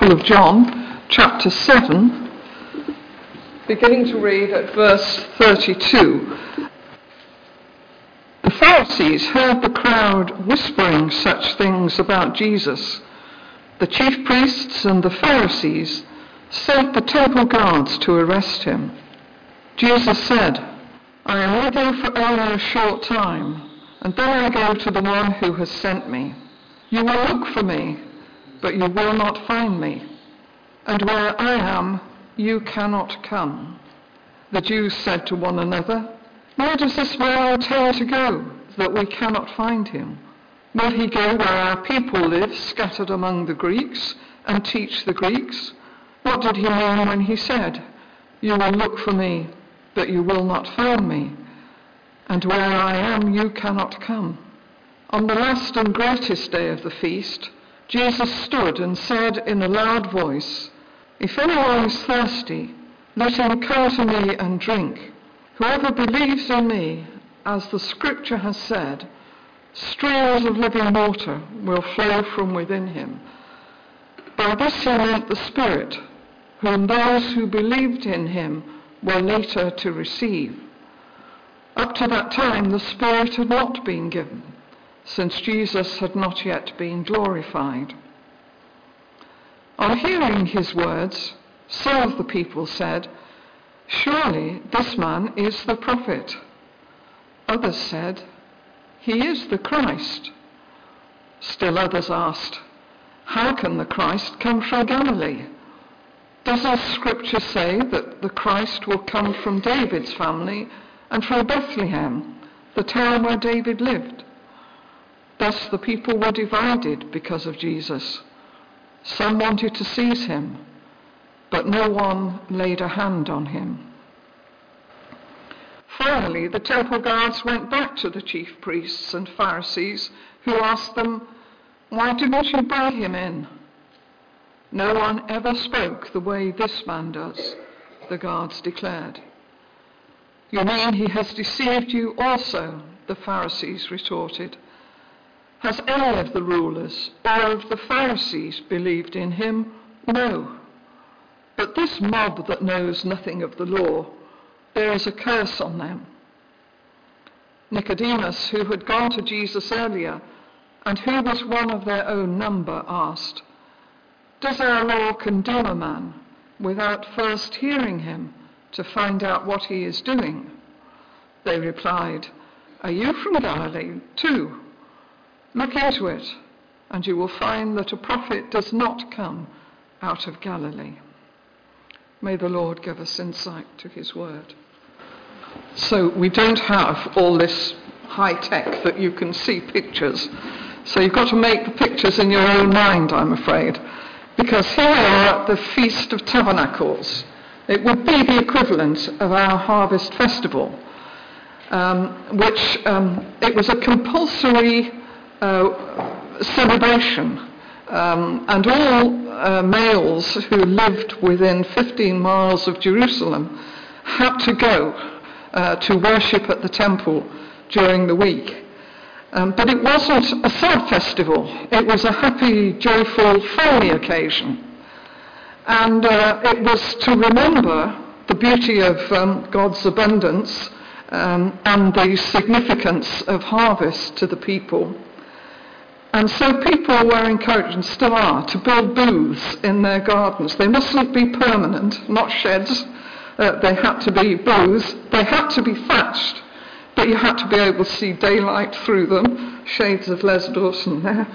Gospel of John, chapter 7, beginning to read at verse 32. The Pharisees heard the crowd whispering such things about Jesus. The chief priests and the Pharisees sent the temple guards to arrest him. Jesus said, "I am with you for only a short time, and then I go to the one who has sent me. You will look for me, but you will not find me. And where I am, you cannot come." The Jews said to one another, "Where does this man intend to go, that we cannot find him? Will he go where our people live, scattered among the Greeks, and teach the Greeks? What did he mean when he said, 'You will look for me, but you will not find me'? And where I am, you cannot come." On the last and greatest day of the feast, Jesus stood and said in a loud voice, "If anyone is thirsty, let him come to me and drink. Whoever believes in me, as the scripture has said, streams of living water will flow from within him." By this he meant the Spirit, whom those who believed in him were later to receive. Up to that time, the Spirit had not been given, since Jesus had not yet been glorified. On hearing his words, some of the people said, "Surely this man is the prophet." Others said, "He is the Christ." Still others asked, "How can the Christ come from Galilee? Doesn't Scripture say that the Christ will come from David's family and from Bethlehem, the town where David lived?" Thus the people were divided because of Jesus. Some wanted to seize him, but no one laid a hand on him. Finally, the temple guards went back to the chief priests and Pharisees, who asked them, "Why didn't you bring him in?" "No one ever spoke the way this man does," the guards declared. "You mean he has deceived you also?" the Pharisees retorted. "Has any of the rulers or of the Pharisees believed in him? No. But this mob that knows nothing of the law, there is a curse on them." Nicodemus, who had gone to Jesus earlier and who was one of their own number, asked, "Does our law condemn a man without first hearing him to find out what he is doing?" They replied, "Are you from Galilee too? Look into it, and you will find that a prophet does not come out of Galilee." May the Lord give us insight to his word. So we don't have all this high tech that you can see pictures. So you've got to make the pictures in your own mind, I'm afraid. Because here we are at the Feast of Tabernacles. It would be the equivalent of our Harvest Festival, which it was a compulsory celebration, and all males who lived within 15 miles of Jerusalem had to go to worship at the temple during the week. But it wasn't a sad festival. It was a happy, joyful, family occasion. And it was to remember the beauty of God's abundance and the significance of harvest to the people. And so people were encouraged, and still are, to build booths in their gardens. They mustn't be permanent, not sheds. They had to be booths. They had to be thatched, but you had to be able to see daylight through them. Shades of Les Dawson there.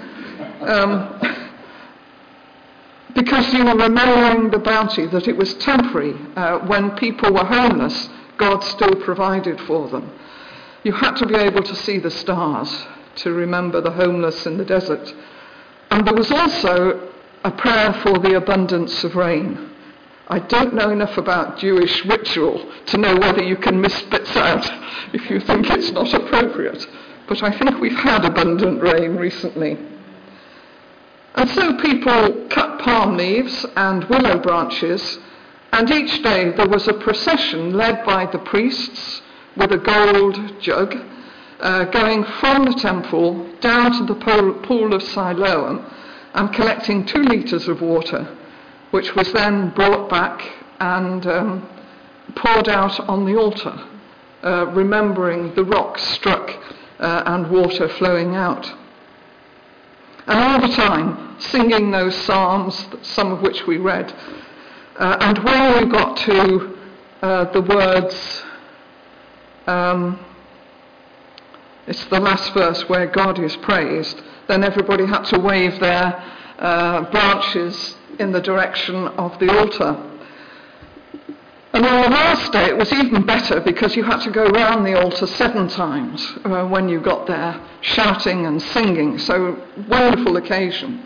Because you were remembering the bounty, that it was temporary. When people were homeless, God still provided for them. You had to be able to see the stars to remember the homeless in the desert. And there was also a prayer for the abundance of rain. I don't know enough about Jewish ritual to know whether you can miss bits out if you think it's not appropriate. But I think we've had abundant rain recently. And so people cut palm leaves and willow branches, and each day there was a procession led by the priests with a gold jug, going from the temple down to the pool of Siloam and collecting 2 litres of water which was then brought back and poured out on the altar, remembering the rock struck and water flowing out. And all the time, singing those psalms, some of which we read. And when we got to the words, it's the last verse where God is praised, then everybody had to wave their branches in the direction of the altar. And on the last day it was even better, because you had to go round the altar 7 times when you got there, shouting and singing. So wonderful occasion.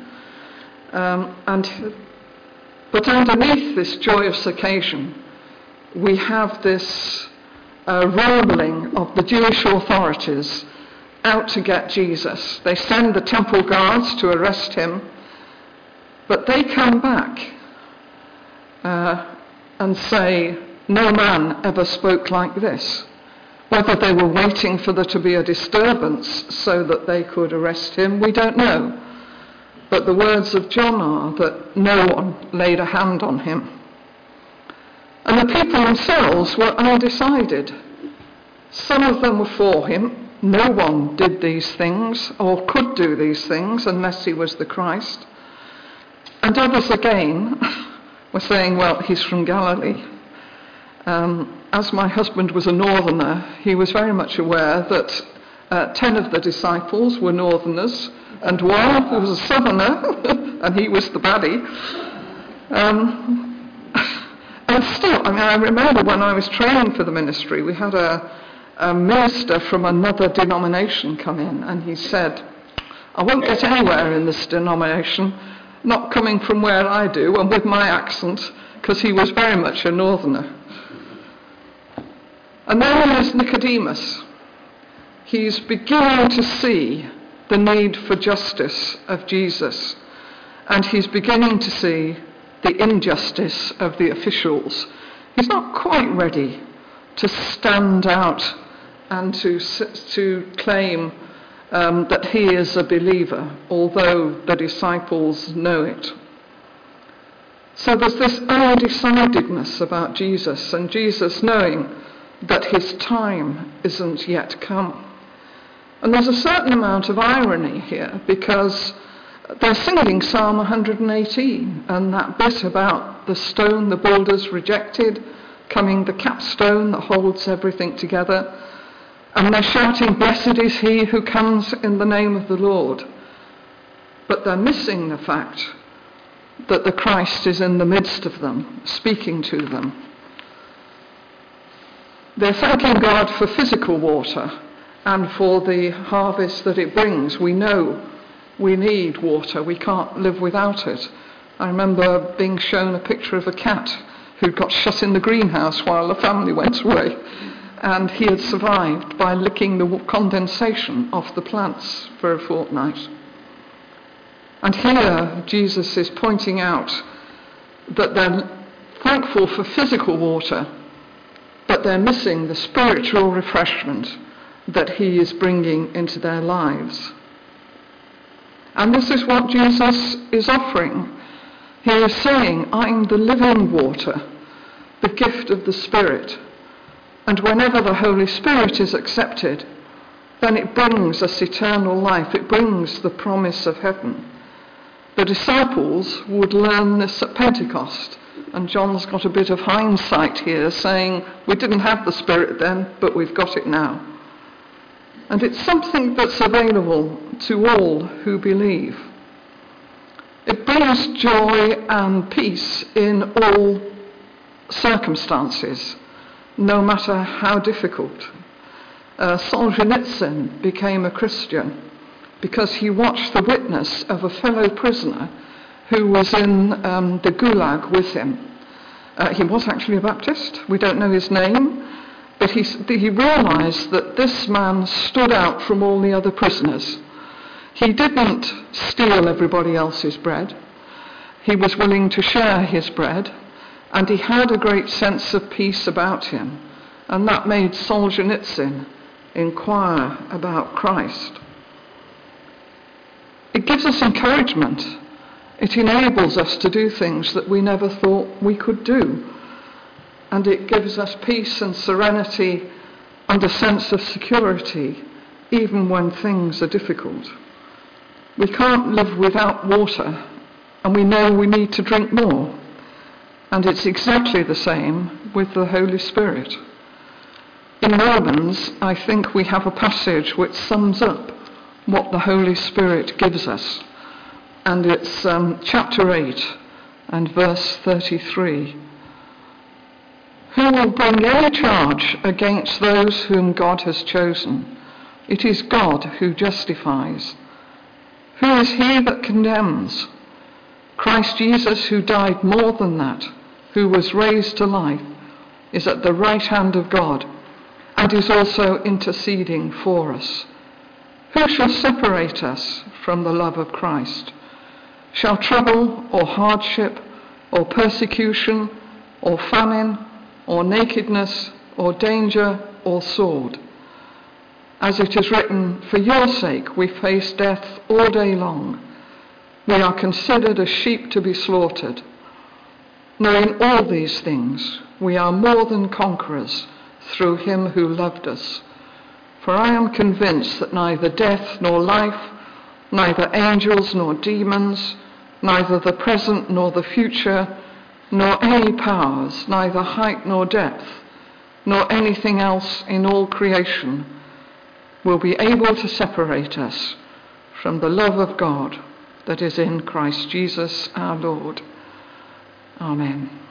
But underneath this joyous occasion, we have this rumbling of the Jewish authorities out to get Jesus. They send the temple guards to arrest him, but they come back and say, no man ever spoke like this. Whether they were waiting for there to be a disturbance so that they could arrest him, we don't know. But the words of John are that no one laid a hand on him. And the people themselves were undecided. Some of them were for him. No one did these things or could do these things unless he was the Christ. And others again were saying, well, he's from Galilee. As my husband was a northerner, he was very much aware that 10 of the disciples were northerners, and one was a southerner, and he was the baddie. And still, I remember when I was training for the ministry, we had a minister from another denomination come in, and he said, I won't get anywhere in this denomination, not coming from where I do, and with my accent, because he was very much a northerner. And then there's Nicodemus. He's beginning to see the need for justice of Jesus, and he's beginning to see the injustice of the officials. He's not quite ready to stand out and to claim that he is a believer, although the disciples know it. So there's this undecidedness about Jesus, and Jesus knowing that his time isn't yet come. And there's a certain amount of irony here, because they're singing Psalm 118, and that bit about the stone the builders rejected, coming the capstone that holds everything together. And they're shouting, blessed is he who comes in the name of the Lord. But they're missing the fact that the Christ is in the midst of them, speaking to them. They're thanking God for physical water and for the harvest that it brings. We know we need water. We can't live without it. I remember being shown a picture of a cat who'd got shut in the greenhouse while the family went away. And he had survived by licking the condensation off the plants for a fortnight. And here Jesus is pointing out that they're thankful for physical water, but they're missing the spiritual refreshment that he is bringing into their lives. And this is what Jesus is offering. He is saying, I'm the living water, the gift of the Spirit. And whenever the Holy Spirit is accepted, then it brings us eternal life. It brings the promise of heaven. The disciples would learn this at Pentecost. And John's got a bit of hindsight here, saying, we didn't have the Spirit then, but we've got it now. And it's something that's available to all who believe. It brings joy and peace in all circumstances, no matter how difficult. Solzhenitsyn became a Christian because he watched the witness of a fellow prisoner who was in the Gulag with him. He was actually a Baptist. We don't know his name, but he realized that this man stood out from all the other prisoners. He didn't steal everybody else's bread. He was willing to share his bread, and he had a great sense of peace about him. And that made Solzhenitsyn inquire about Christ. It gives us encouragement It enables us to do things that we never thought we could do. And it gives us peace and serenity and a sense of security, even when things are difficult. We can't live without water, and we know we need to drink more. And it's exactly the same with the Holy Spirit. In Romans, I think we have a passage which sums up what the Holy Spirit gives us. And it's chapter 8 and verse 33. Who will bring any charge against those whom God has chosen? It is God who justifies. Who is he that condemns? Christ Jesus, who died more than that, who was raised to life, is at the right hand of God and is also interceding for us. Who shall separate us from the love of Christ? Shall trouble or hardship or persecution or famine or nakedness or danger or sword? As it is written, for your sake we face death all day long. We are considered as sheep to be slaughtered. Now in all these things we are more than conquerors through him who loved us. For I am convinced that neither death nor life, neither angels nor demons, neither the present nor the future, nor any powers, neither height nor depth, nor anything else in all creation will be able to separate us from the love of God that is in Christ Jesus our Lord. Amen.